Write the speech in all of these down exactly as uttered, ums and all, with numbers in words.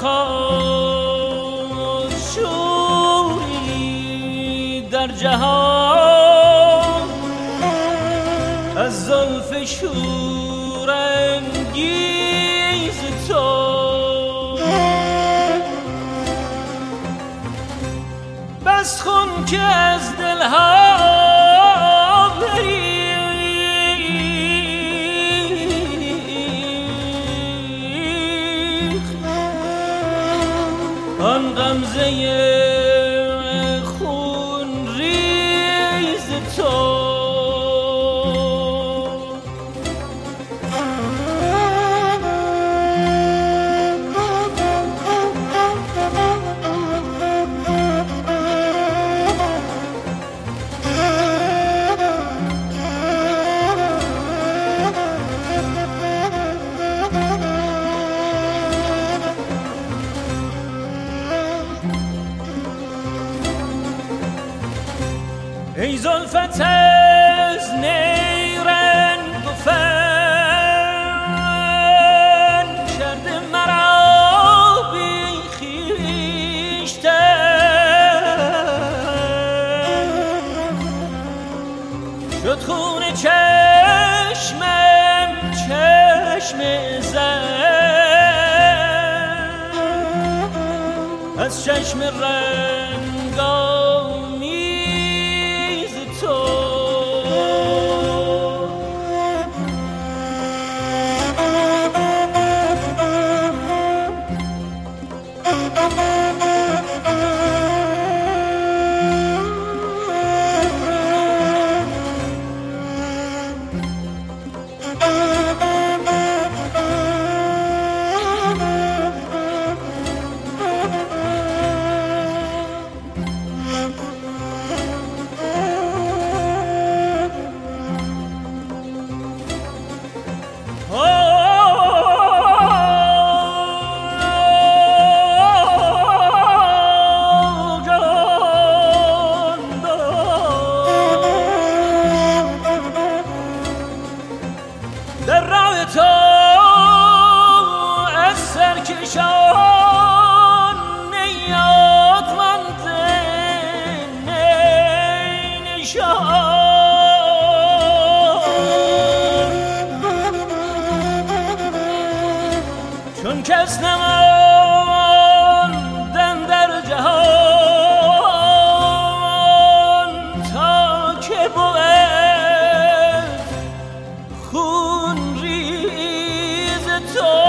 خاموشی در جهان از زلف شورانگیز تو، بس خون که از دلها آن غمزه خون ریز تو. ای زلفت از نیرنگ و فن کرده مرا بی خویشتن، شد خون چشمم چشم زن از چشم رنگامیز تو. در راه تو از سرکشان نیازمند نشان، چون کس نماندن در جهان تا که بود خون ریز تو.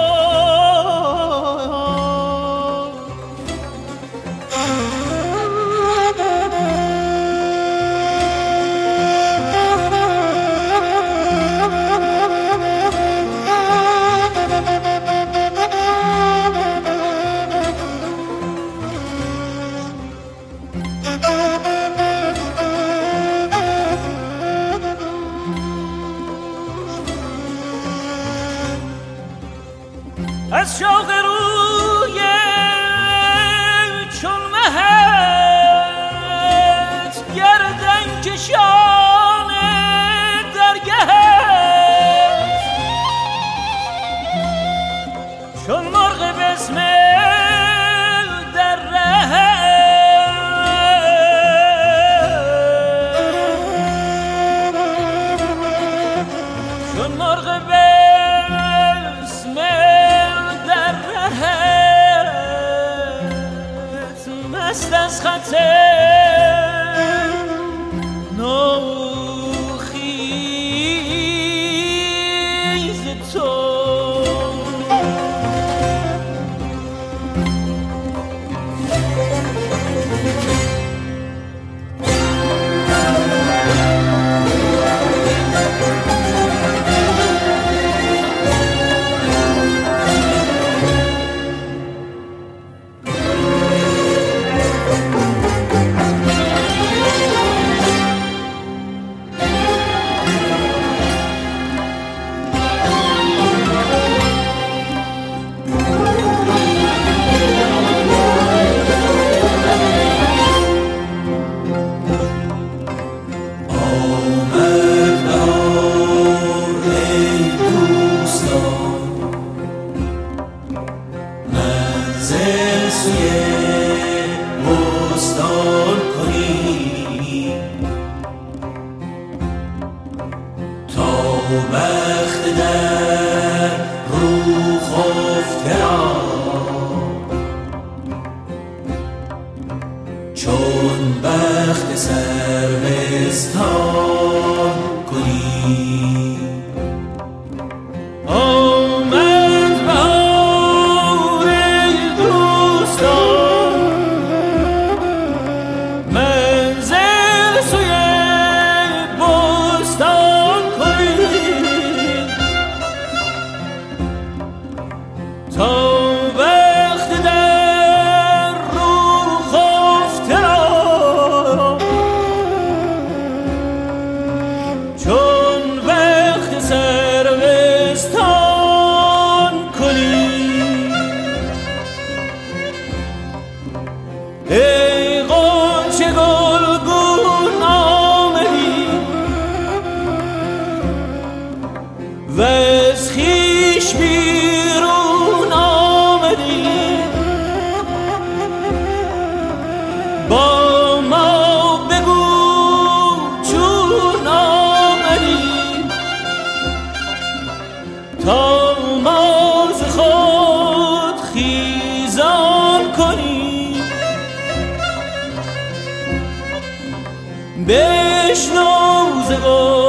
از شوق روی چون مهت گردن کشان درگهت، چون مرغ بسمل در رهت، چون مرغ مست از خط نوخیز تو. خفته را چون بخت سروستان کنی. آمد بهار دوستان منزل سوی بستان کنید تا وقت در رو خفته را چون وقت سروستان کنید. ای غنچه گلگون آمدی وز خویش بیرون آمدی با ما بگو چون آمدی تا ما ز خود خیزان کنی. بشنو ز